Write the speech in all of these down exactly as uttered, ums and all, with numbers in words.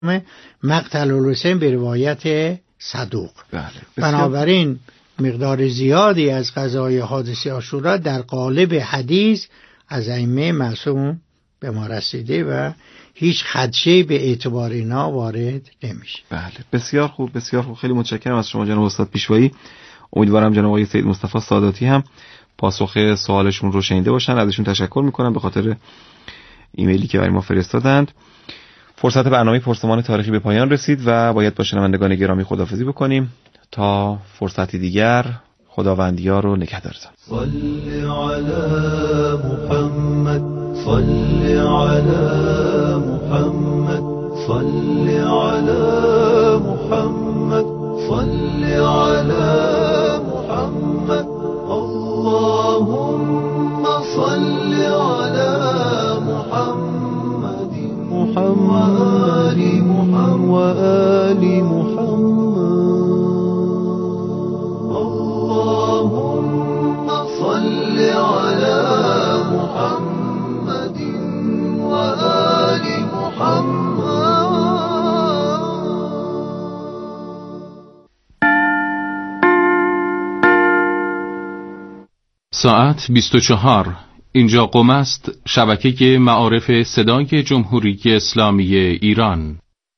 مقتل الحسین به روایت صدوق. بله. بنابراین مقدار زیادی از قضای حادثه عاشورا در قالب حدیث از ائمه معصوم به ما رسیده و هیچ خدشه‌ای به اعتبار اینا وارد نمیشه. بله بسیار خوب، بسیار خوب. خیلی متشکرم از شما جناب استاد پیشوایی. امیدوارم جناب آقای سید مصطفی ساداتی هم پاسخ سوالشون رو شنیده باشن. ازشون تشکر میکنم به خاطر ایمیلی که برای ما فرستادند. فرصت برنامه پرسمان تاریخی به پایان رسید و باید با شنوندگان گرامی خداحافظی بکنیم تا فرصتی دیگر. خداوندیار رو نگهدارتان. صل علی محمد، صل علی محمد، صل علی محمد، صل علی محمد. اللهم صل علی محمد محمد محمد وآل محمد. اللهم صل على محمد وآل محمد. ساعت بیست و چهار. اینجا قم است، شبکه معارف صدای جمهوری اسلامی ایران.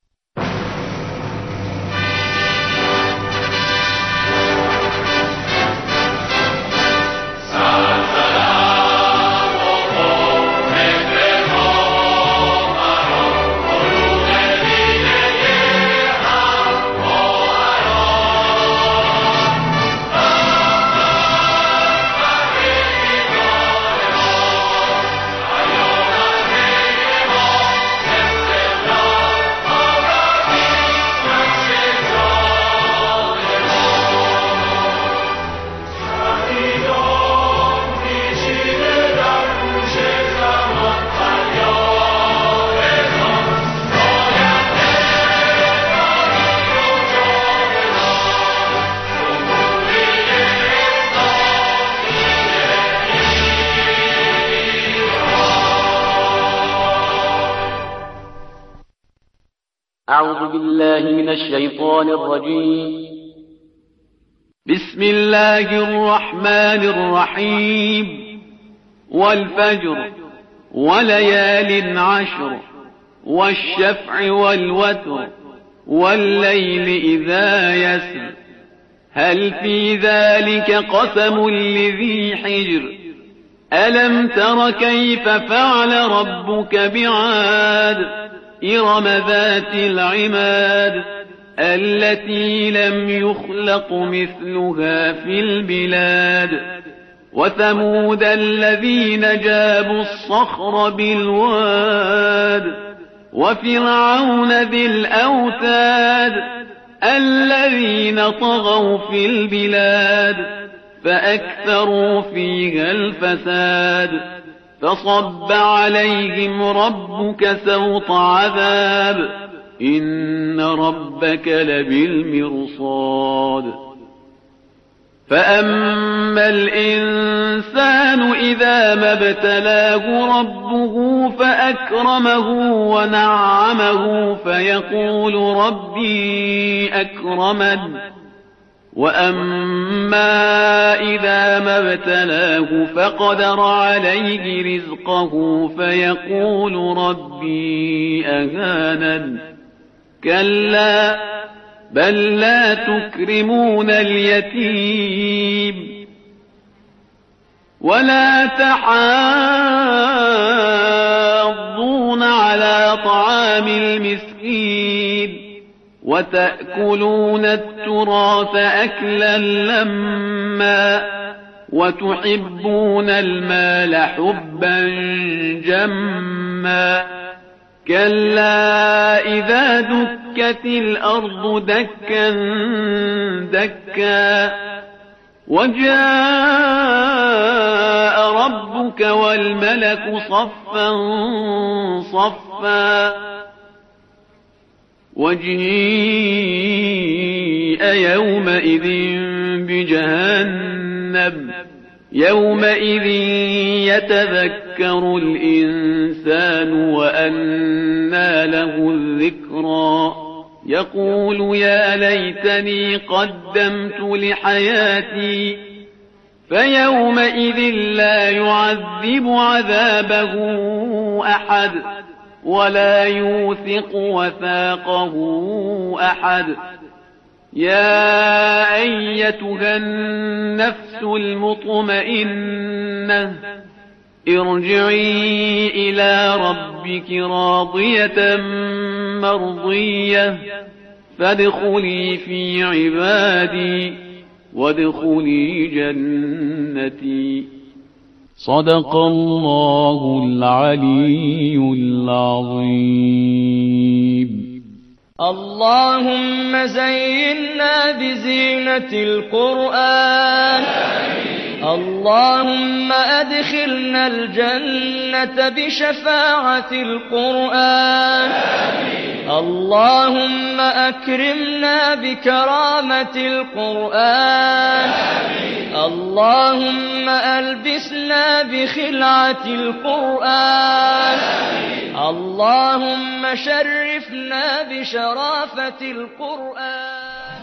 أعوذ بالله من الشيطان الرجيم. بسم الله الرحمن الرحيم. والفجر وليال عشر والشفع والوتر والليل إذا يسر هل في ذلك قسم لذي حجر ألم تر كيف فعل ربك بعاد إرم ذات العماد التي لم يخلق مثلها في البلاد وثمود الذين جابوا الصخر بالواد وفرعون ذي الأوتاد الذين طغوا في البلاد فأكثروا فيها الفساد فصب عليهم ربك سوط عذاب إن ربك لبالمرصاد فأما الإنسان إذا ما ابتلاه ربه فأكرمه ونعمه فيقول ربي أكرمن وأما إذا ما ابتلاه فقدر عليه رزقه فيقول ربي أهانن كلا بل لا تكرمون اليتيم ولا تحاضون على طعام المسكين وتأكلون التراث أكلا لما وتحبون المال حبا جما كلا إذا دكت الأرض دكا دكا وجاء ربك والملك صفا صفا وجيء يومئذ بجهنم يومئذ يتذكر يتذكر الإنسان وأنى له الذكرى يقول يا ليتني قدمت لحياتي فيومئذ لا يعذب عذابه أحد ولا يوثق وثاقه أحد يا أيتها النفس المطمئنة ارجعي إلى ربك راضية مرضية فادخلي في عبادي وادخلي جنتي صدق الله العلي العظيم. اللهم زينا بزينة القرآن اللهم أدخلنا الجنة بشفاعة القرآن اللهم أكرمنا بكرامة القرآن اللهم ألبسنا بخلعة القرآن اللهم شرفنا بشرافة القرآن.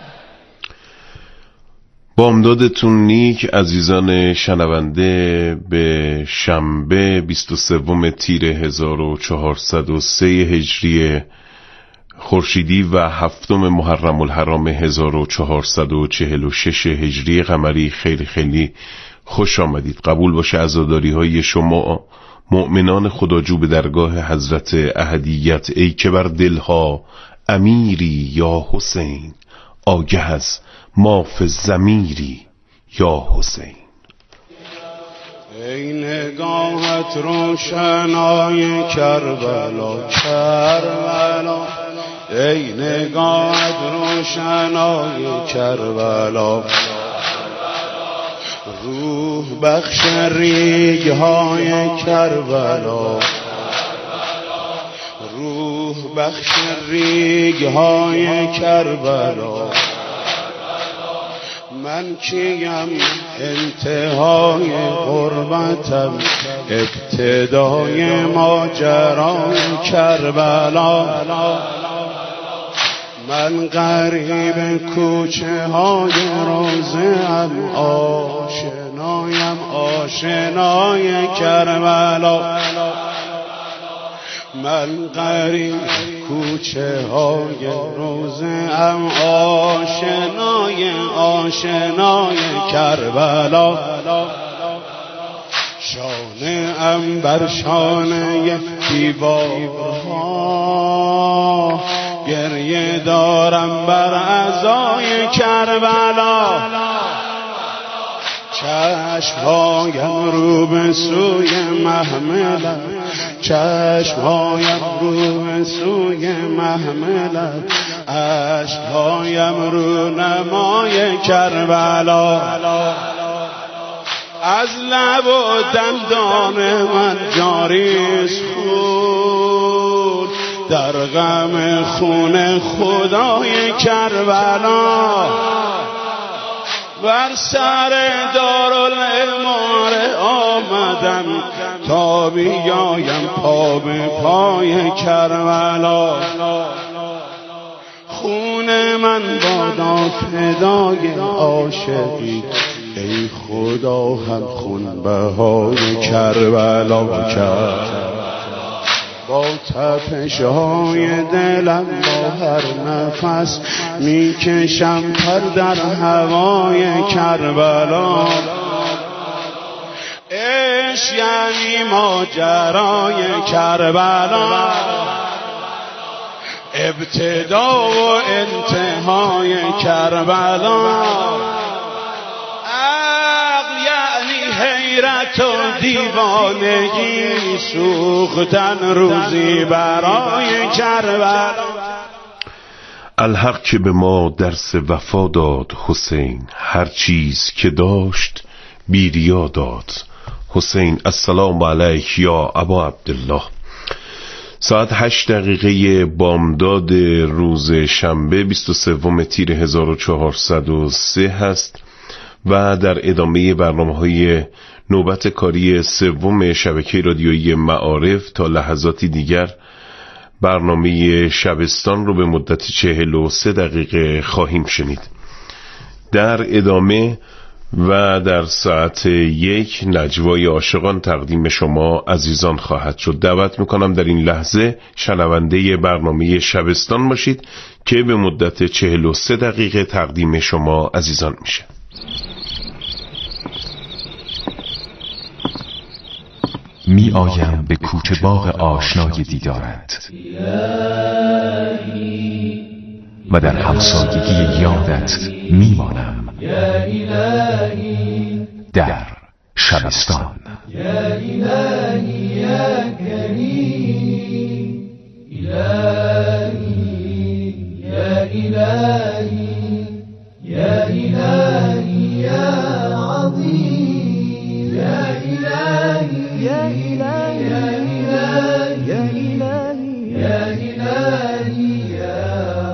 بامدادتون نیک عزیزان شنونده. به شنبه بیست و سوم تیر هزار و چهارصد و سه هجری خورشیدی و هفتم محرم الحرام هزار و چهارصد و چهل و شش هجری قمری خیلی خیلی خوش آمدید. قبول باشه عزاداری های شما مؤمنان خداجو به درگاه حضرت احدیت. ای که بر دلها امیری یا حسین آگه از ما فی الضمیر یا حسین. ای نگاهت روشنای کربلا کربلا ای نگاهت روشنای کربلا روح بخش ریگ های کربلا روح بخش ریگ های کربلا من کیم انتهای غربتم ابتدای ماجرای کربلا من غریب کوچه های روزم آشنایم آشنای کربلا من غریب کوچه های روزم آشنای آشنای کربلا شانه ام بر شانه دیوارها گریه دارم بر عزای کربلا چشمهایم رو به سوی محملت چشمهایم رو به سوی محملت عشقهایم رو نمای کربلا از لب و دندان من جاری است خون در غم خون خدای کربلا بر سر دارالعماره آمدم تا بیایم پا به پای کربلا خون من بادا فدای عاشقی ای خدا هم خون بهای کربلا کرد با تپش های دلم با هر نفس میکشم پر در هوای کربلا عشق یعنی ماجرای کربلا ابتدا و انتهای کربلا حیرت و دیوانگی سوختن روزی برای کربلا الحق که به ما درس وفا داد حسین هر چیز که داشت بیریا داد حسین. السلام علیک یا ابا عبدالله. ساعت هشت دقیقه بامداد روز شنبه بیست و سوم تیر هزار و چهارصد و سه هست و در ادامه برنامه‌های نوبت کاری سوم شبکه رادیویی معارف تا لحظاتی دیگر برنامه شبستان رو به مدت چهل و سه دقیقه خواهیم شنید. در ادامه و در ساعت یک نجوای عاشقان تقدیم شما عزیزان خواهد شد. دعوت میکنم در این لحظه شنونده برنامه شبستان باشید که به مدت چهل و سه دقیقه تقدیم شما عزیزان میشه. می آیم به کوچه باغ آشنای دیدارت و در همسایگی یادت می مانم در شبستان. یا الهی یا کریم، الهی یا الهی یا الهی یا عظیم، یا الهی یا الهی یا الهی یا الهی یا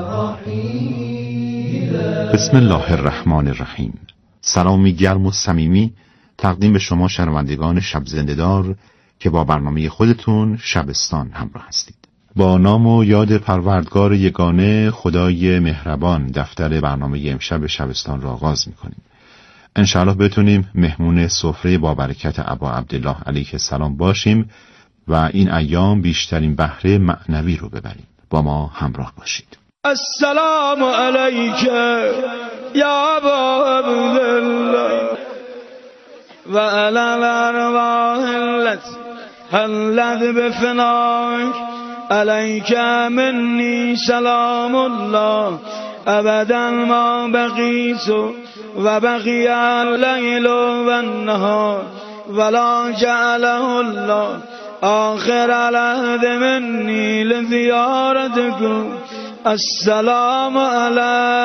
رحیم. بسم الله الرحمن الرحیم. سلامی گرم و صمیمی تقدیم به شما شنوندگان شب زنده‌دار که با برنامه خودتون شبستان همراه هستید. با نام و یاد پروردگار یگانه خدای مهربان دفتر برنامه امشب شبستان را آغاز می‌کنیم. انشاءالله بتونیم مهمون سفره با برکت ابا عبدالله علیه السلام باشیم و این ایام بیشترین بهره معنوی رو ببریم. با ما همراه باشید. السلام علیک یا ابا عبدالله و علی الارواح التي حلت بفناک، علیک منی سلام الله ابدا ما بقیت و بقی اللیل و النهار ولا جعله الله آخر العهد منی لزیارتکم. السلام علی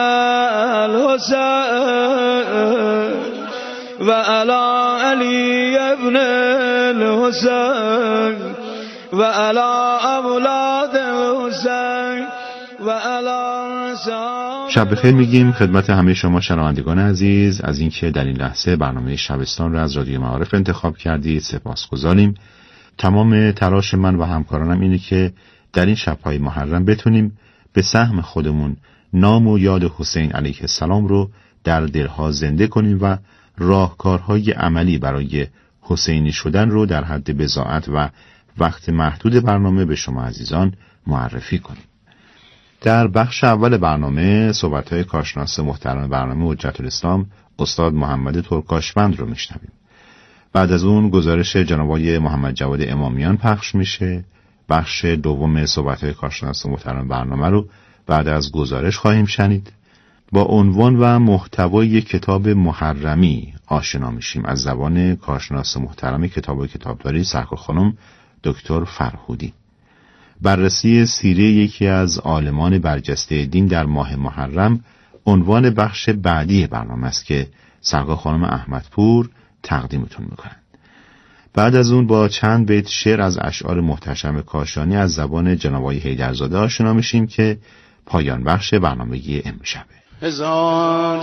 الحسین و علی علی ابن الحسین و علی اولاد الحسین و علی صاحب. شب بخیر میگیم خدمت همه شما شنوندگان عزیز از اینکه در این لحظه برنامه شبستان را از رادیو معارف انتخاب کردید. سپاسگزاریم. تمام تلاش من و همکارانم اینه که در این شب‌های محرم بتونیم به سهم خودمون نام و یاد حسین علیه السلام رو در دلها زنده کنیم و راهکارهای عملی برای حسینی شدن رو در حد بضاعت و وقت محدود برنامه به شما عزیزان معرفی کنیم. در بخش اول برنامه صحبت‌های کارشناس محترم برنامه حجت الاسلام استاد محمد ترکاشبند رو میشنویم. بعد از اون گزارش جناب آقای محمد جواد امامیان پخش میشه. بخش دوم صحبت‌های کارشناس محترم برنامه رو بعد از گزارش خواهیم شنید. با عنوان و محتوای کتاب محرمی آشنا میشیم از زبان کارشناس محترم کتاب و کتابداری سرکار خانم دکتر فرهودی. بررسی سیره یکی از عالمان برجسته دین در ماه محرم عنوان بخش بعدی برنامه است که سرکار خانم احمدپور تقدیمتون میکنن. بعد از اون با چند بیت شعر از اشعار محتشم کاشانی از زبان جناب آقای حیدرزاده آشنا میشیم که پایان بخش برنامه امشبه. هزار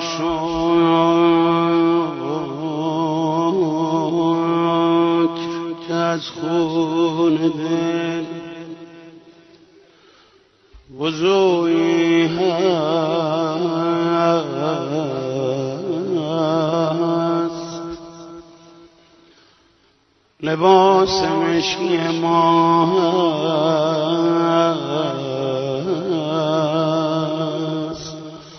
شکر که از خون دل وضوعی هست، لباس مشکی ما هست،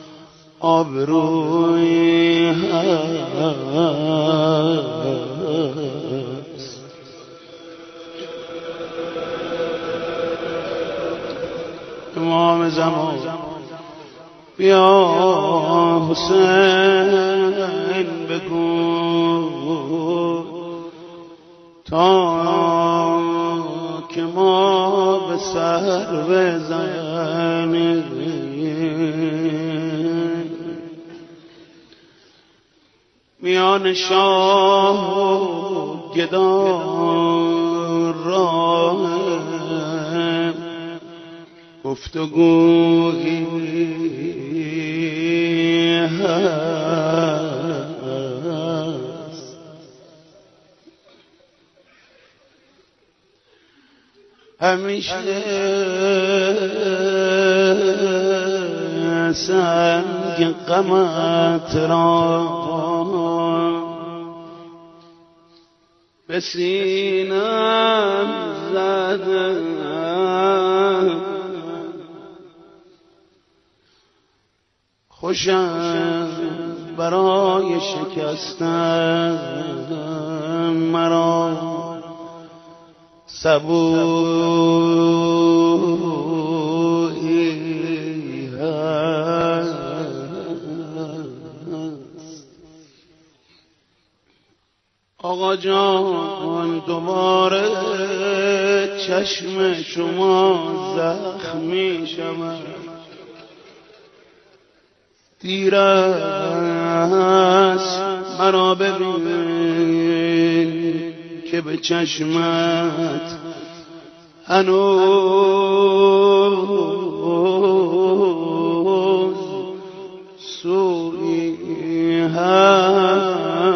آبروی هست. امام زمان بیا حسین بگو تا که ما به سر بزنیم، میان شاه و گدان راه گفتگویی هست. همیشه سنگ غمت را به سینم زدم، خوشم برای شکستن مرا سبویی هست. آقا جان دوباره چشم شما زخمی شود، دیر است مرا ببین که به چشمت هنوز سویی هست.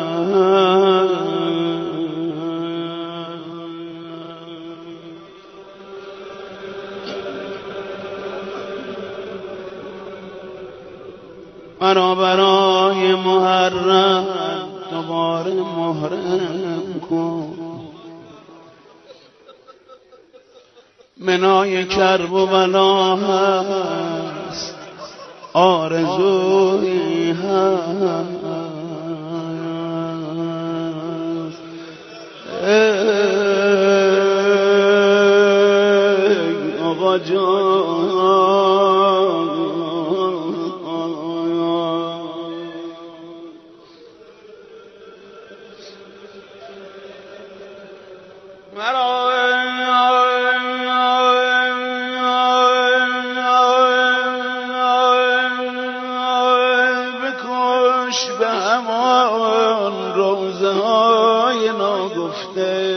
مرا برای محرم دوباره محرم کن، منای کرب و بلا هست، آرزویی هست. ای آقا جان مرا بکش به همان روزه های ناگفته،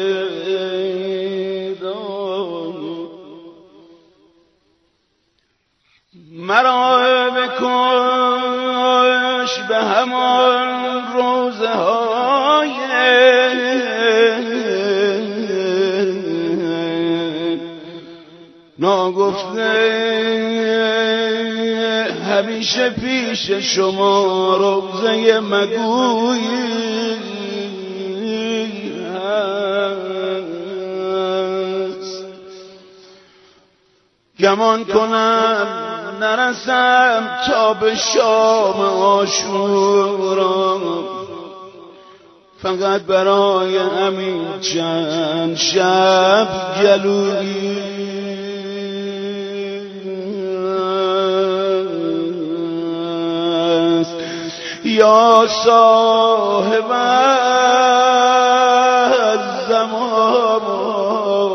مرا بکش به همان روزه های ناگفته، همیشه پیش شما روزه مگویی هست. گمان کنم نرسم تا به شام عاشورا، فقط برای همین چند شب گلویی یا صاحب الزمان.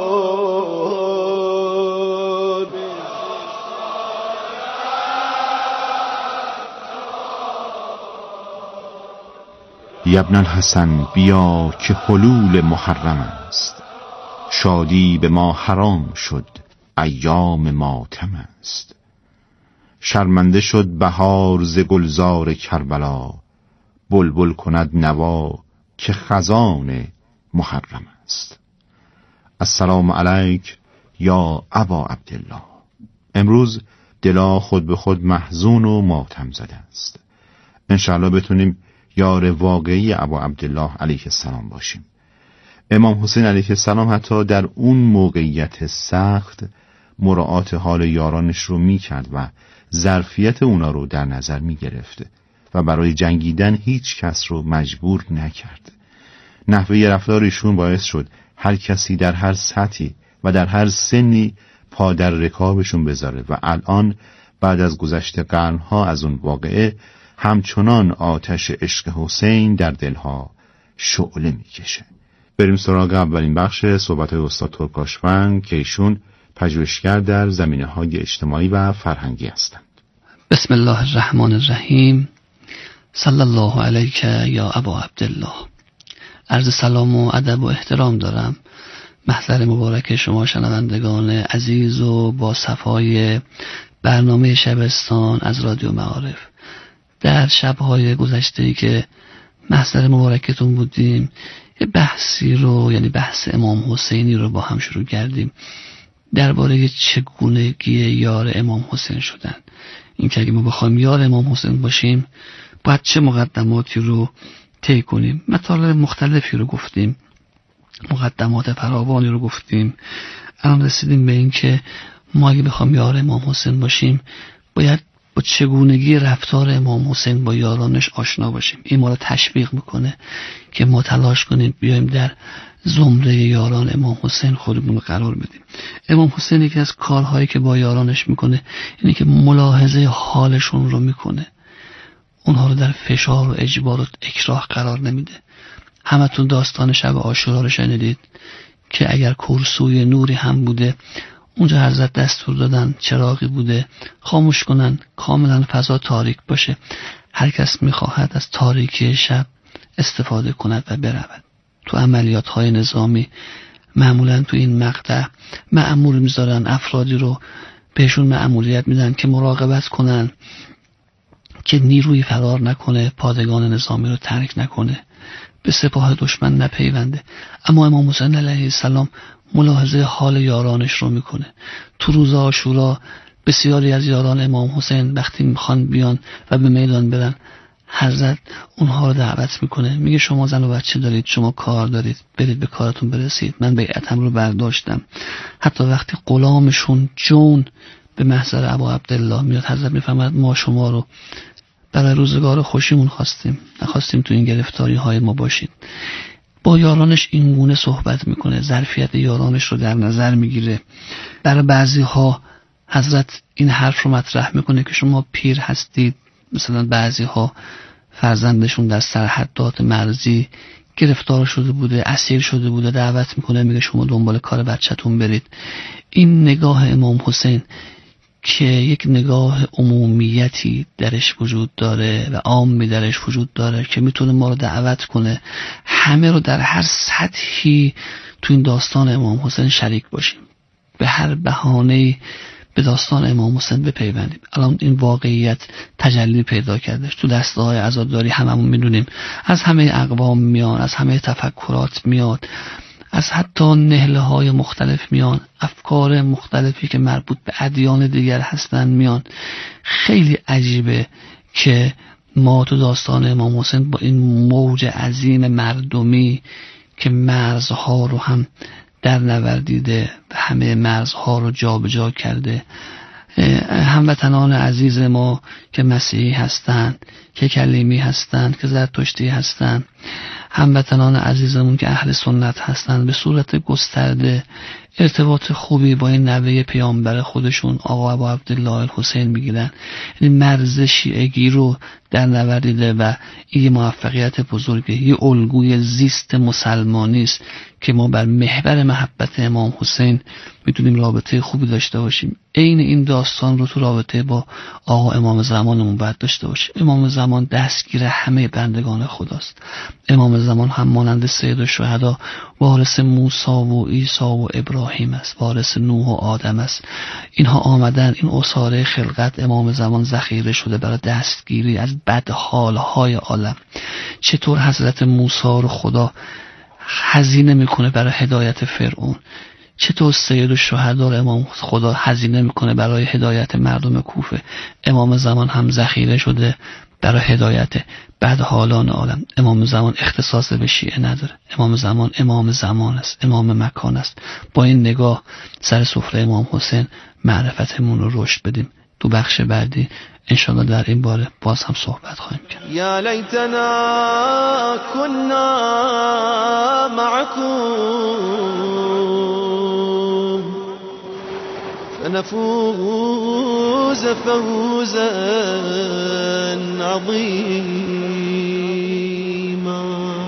یا ابن الحسن بیا که حلول محرم است، شادی به ما حرام شد ایام ماتم است. شرمنده شد بهار ز گلزار کربلا، بلبل کند نوا که خزان محرم است. السلام علیک یا ابا عبدالله. امروز دلا خود به خود محزون و ماتم زده است. انشاءالله بتونیم یار واقعی ابا عبدالله علیه السلام باشیم. امام حسین علیه السلام حتی در اون موقعیت سخت مراعات حال یارانش رو میکرد و ظرفیت اونا رو در نظر میگرفت و برای جنگیدن هیچ کس رو مجبور نکرد. نحوه رفتار ایشون باعث شد هر کسی در هر سطحی و در هر سنی پا در رکابشون بذاره و الان بعد از گذشت قرنها از اون واقعه همچنان آتش عشق حسین در دلها شعله میکشه. بریم سراغ اولین بخش صحبت‌های استاد ترکاشفن که ایشون پژوهشگر در زمینه‌های اجتماعی و فرهنگی هستند. بسم الله الرحمن الرحیم. صلی الله علیک یا ابا عبدالله. عرض سلام و ادب و احترام دارم محضر مبارک شما شنوندگان عزیز و با صفای برنامه شبستان از رادیو معارف. در شب‌های گذشته‌ای که محضر مبارکتون بودیم یه بحثی رو، یعنی بحث امام حسینی رو با هم شروع کردیم. درباره چگونگی یار امام حسین شدن. این که اگه ما بخوایم یار امام حسین باشیم باید چه مقدماتی رو طی کنیم. مطالب مختلفی رو گفتیم، مقدمات فراوانی رو گفتیم. الان رسیدیم به این که ما اگه بخوایم یار امام حسین باشیم باید با چگونگی رفتار امام حسین با یارانش آشنا باشیم. این ما رو تشویق میکنه که ما تلاش کنیم بیایم در زمره یاران امام حسین خودمون رو قرار بدیم. امام حسین یکی از کارهایی که با یارانش میکنه اینه که ملاحظه حالشون رو میکنه، اونها رو در فشار و اجبار و اکراه قرار نمیده. همتون داستان شب عاشورا رو شنیدید که اگر کرسوی نوری هم بوده اونجا حضرت دستور دادن چراغی بوده خاموش کنن، کاملا فضا تاریک باشه، هر کس میخواهد از تاریکی شب استفاده کند و برود. تو عملیات های نظامی معمولا تو این مقطع مأمور میذارن افرادی رو، بهشون مأموریت میدن که مراقبت کنن که نیروی فرار نکنه، پادگان نظامی رو ترک نکنه، به سپاه دشمن نپیونده. اما امام حسین علیه السلام ملاحظه حال یارانش رو میکنه. تو روز عاشورا بسیاری از یاران امام حسین وقتی میخوان بیان و به میدان برن، حضرت اونها رو دعوت میکنه، میگه شما زن و بچه دارید، شما کار دارید، برید به کارتون برسید، من بیعتم رو برداشتم. حتی وقتی غلامشون جون به محضر ابا عبدالله میاد، حضرت میفهمد ما شما رو برای روزگار خوشیمون خواستیم، نخواستیم تو این گرفتاری های ما باشید. با یارانش این گونه صحبت میکنه، ظرفیت یارانش رو در نظر میگیره. برای بعضی ها حضرت این حرف رو مطرح میکنه که شما پیر هستید، مثلا بعضی ها فرزندشون در سرحدات مرزی گرفتار شده بوده، اسیر شده بوده، دعوت میکنه، میگه شما دنبال کار بچه‌تون برید. این نگاه امام حسین که یک نگاه عمومیتی درش وجود داره و عامی درش وجود داره که میتونه ما رو دعوت کنه همه رو در هر سطحی تو این داستان امام حسین شریک باشیم، به هر بهانه‌ای به داستان امام حسین بپیوندیم. الان این واقعیت تجلی پیدا کرده تو دسته‌های عزاداری، هممون میدونیم از همه اقوام میان، از همه تفکرات میاد، از حتی نهله های مختلف میان، افکار مختلفی که مربوط به ادیان دیگر هستن میان. خیلی عجیبه که ما تو داستان امام حسین با این موج عظیم مردمی که مرزها رو هم در نوردیده و همه مرزها رو جا به جا کرده، هموطنان عزیز ما که مسیحی هستند، که کلیمی هستند، که زرتشتی هستند، هموطنان عزیزمون که اهل سنت هستند، به صورت گسترده ارتباط خوبی با این نوه پیامبر خودشون آقا ابو عبدالله الحسین میگیرن. این مرز شیعگی رو در نوردیده و این موفقیت بزرگه، یه الگوی زیست مسلمانی است که ما بر محور محبت امام حسین میتونیم رابطه خوبی داشته باشیم. عین این داستان رو تو رابطه با آقا امام زمانمون باید داشته باشیم. امام زمان دستگیر همه بندگان خداست. امام زمان هم مانند سید الشهدا وارث موسی و عیسی و ابراهیم است، وارث نوح و آدم است. اینها آمدن، این اساره خلقت امام زمان ذخیره شده برای دستگیری از بدحالهای عالم. چطور حضرت موسی رو خدا هزینه میکنه برای هدایت فرعون، چطور سید الشهدا رو امام خدا هزینه میکنه برای هدایت مردم کوفه. امام زمان هم ذخیره شده برای هدایت بدحالان عالم. امام زمان اختصاص به شیعه نداره. امام زمان امام زمان است، امام مکان است. با این نگاه سر سفره امام حسین معرفتمون رو رشد بدیم. تو بخش بعدی انشاءالله در این باره باز هم صحبت خواهیم کرد. یا لیتنا کنا معکم فنفوز فوزا عظیما.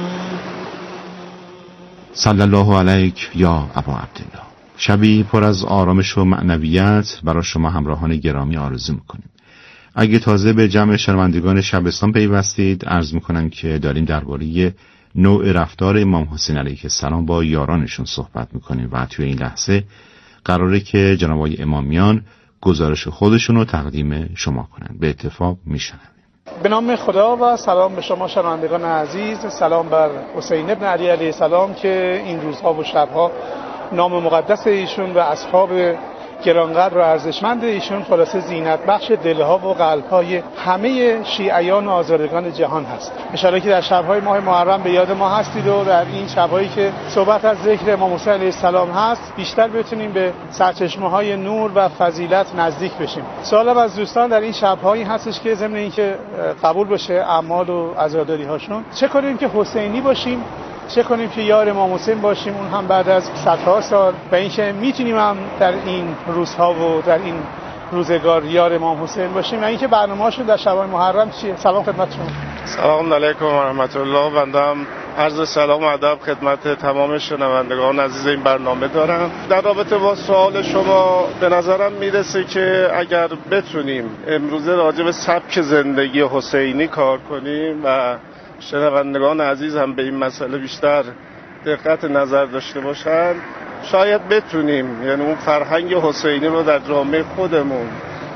صلی الله علیک یا ابا عبدالله. شبی پر از آرامش و معنویت برای شما همراهان گرامی آرزو میکنیم. اگه تازه به جمع شنوندگان شبستان پیوستید، عرض میکنم که داریم درباره نوع رفتار امام حسین علیه السلام با یارانشون صحبت میکنیم و توی این لحظه قراره که جناب آقای امامیان گزارش خودشون رو تقدیم شما کنن. به اتفاق میشنویم. به نام خدا و سلام به شما شنوندگان عزیز. سلام بر حسین ابن علی علیه السلام که این روزها و شبها نام مقدس ایشون و اصحاب گرانقدر و ارزشمند ایشون خلاصه زینت بخش دلها و قلبهای همه شیعیان و آزادگان جهان هست. ان شاءالله که در شب‌های ماه محرم به یاد ما هستید و در این شب‌هایی که صحبت از ذکر امام حسین علیه السلام هست بیشتر بتونیم به سرچشمه‌های نور و فضیلت نزدیک بشیم. سوالم از دوستان در این شب‌هایی هستش که ضمن اینکه قبول بشه اعمال و عزاداری‌هاشون، چه کنیم که حسینی باشیم، چه کنیم که یار امام حسین باشیم، اون هم بعد از صدها سال، و اینکه میتونیم هم در این روزها و در این روزگار یار امام حسین باشیم، و اینکه برنامه‌هاشون در شب‌های محرم چیه؟ سلام خدمتتون. سلام علیکم و رحمت الله. بنده عرض سلام و ادب خدمت تمام شنوندگان عزیز این برنامه دارم. در رابطه با سوال شما به نظرم میرسه که اگر بتونیم امروزه راجع به سبک زندگی حسینی کار کنیم و شنوندگان عزیز هم به این مسئله بیشتر دقت نظر داشته باشند، شاید بتونیم یعنی اون فرهنگ حسینی رو در جامعه خودمون،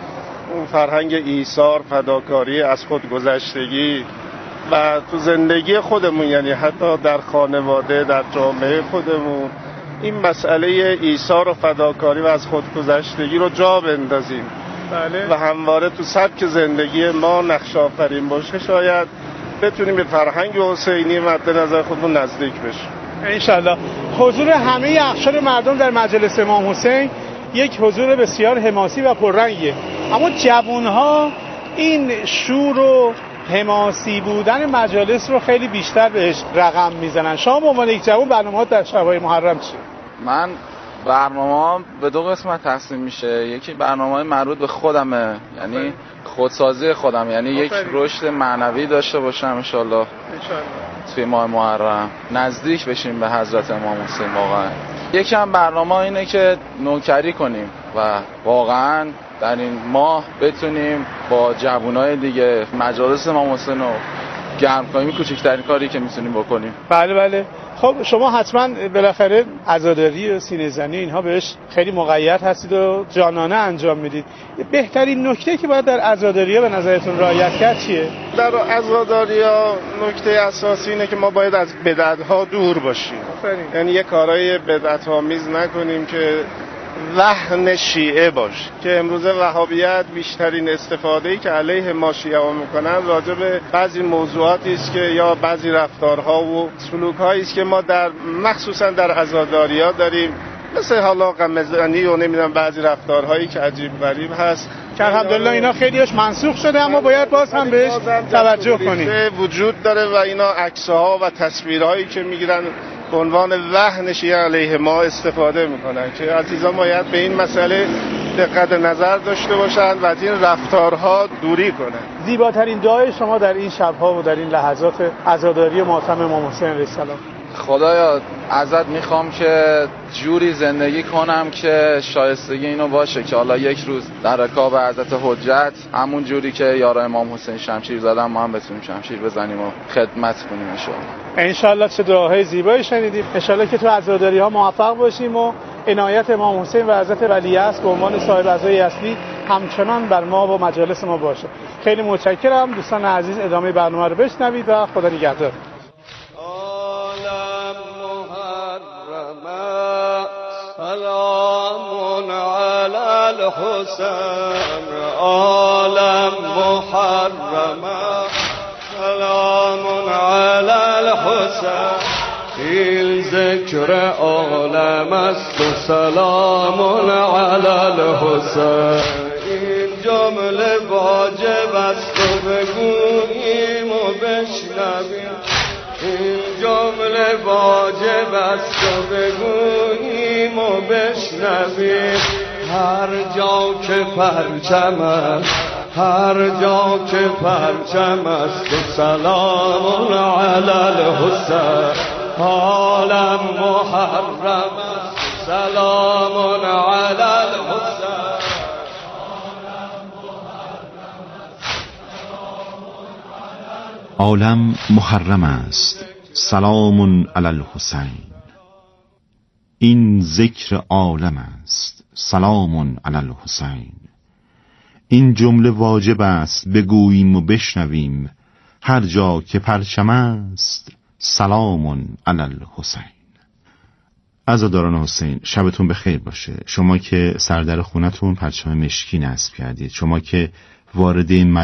اون فرهنگ ایثار، فداکاری، از خودگذشتگی و تو زندگی خودمون، یعنی حتی در خانواده، در جامعه خودمون، این مسئله ایثار و فداکاری و از خودگذشتگی رو جا بندازیم. بله. و همواره تو سبک زندگی ما نقش آفرین باشه، شاید بتونیم به فرهنگ حسینی مد نظر خودمون نزدیک بشیم انشالله. حضور همه اقشار مردم در مجلس امام حسین یک حضور بسیار حماسی و پررنگیه، اما جوانها این شور و حماسی بودن مجالس رو خیلی بیشتر بهش رقم میزنن. شما به عنوان یک جوان برنامه‌ها در شب‌های محرم چیه؟ من برنامه‌ها به دو قسمت تقسیم میشه. یکی برنامه‌های مربوط به خودمه، یعنی خودسازی خودم، یعنی یک رشد معنوی داشته باشم ان شاءالله توی ماه محرم، نزدیک بشیم به حضرت امام حسین. واقعا یکی هم برنامه اینه که نوکری کنیم و واقعا در این ماه بتونیم با جوانای دیگه مجالس امام حسین رو گرم کنیم، کوچکترین کاری که میتونیم بکنیم. بله بله. خب شما حتما بالاخره عزاداری و سینه زنی اینها بهش خیلی مقید هستید و جانانه انجام میدید. بهترین نکته که باید در عزاداری‌ها به نظرتون رعایت کرد چیه؟ در عزاداری‌ها نکته اساسی اینه که ما باید از بدعت‌ها دور باشیم. یعنی یه کارهای بدعت‌آمیز نکنیم که وهن شیعه باشه، که امروزه وهابیت بیشترین استفاده‌ای که علیه ما شیعه ها میکنن راجع به بعضی موضوعاتی است که یا بعضی رفتارها و سلوک‌هایی است که ما در مخصوصا در عزاداری‌ها داریم، مثل حالا غم‌زنی و نمیدونم بعضی رفتارهایی که عجیب غریب هست که الحمدلله اینا خیلیش منسوخ شده، اما باید باز هم بهش توجه کنیم. وجود داره و اینا عکس‌ها و تصویرهایی که میگیرن به عنوان وهن شیعه علیه ما استفاده میکنن، که عزیزان باید به این مسئله دقت نظر داشته باشند و از این رفتارها دوری کنند. زیباترین دعای شما در این شب‌ها و در این لحظات عزاداری ماتم امام حسین علیه السلام؟ خدایا ازت میخوام که جوری زندگی کنم که شایستگی اینو باشه که حالا یک روز در رکاب حضرت حجت همون جوری که یارا امام حسین شمشیر زدن ما هم بتونیم شمشیر بزنیم و خدمت کنیم انشاءالله. انشاءالله. چه دعاهای زیبایی شنیدیم. انشاءالله که تو عزاداری ها موفق باشیم و عنایت امام حسین و حضرت ولیعصر به عنوان صاحب عزای اصلی همچنان بر ما و مجالس ما باشه. خیلی متشکرم. دوستان عزیز ادامه برنامه رو بشنوید و خدا نگهدار. سلام علی الحسین عالم محرمه، سلام علی الحسین این ذکر عالم است و سلام علی الحسین این جمله واجب است و بگوییم و بشنویم، این جمله واجب است و بگوییم و بشنویم. هر جا که پرچم است، هر جا که پرچم است و سلام علی الحسین عالم محرم است، سلام علی الحسین. عالم محرم است، سلام علی الحسین این ذکر عالم است، سلام علی الحسین این جمله واجب است بگوییم و بشنویم. هر جا که پرچم است، سلام علی الحسین. عزاداران حسین، شبتون بخیر باشه. شما که سردر خونتون پرچم مشکی نصب کردید، شما که وارد این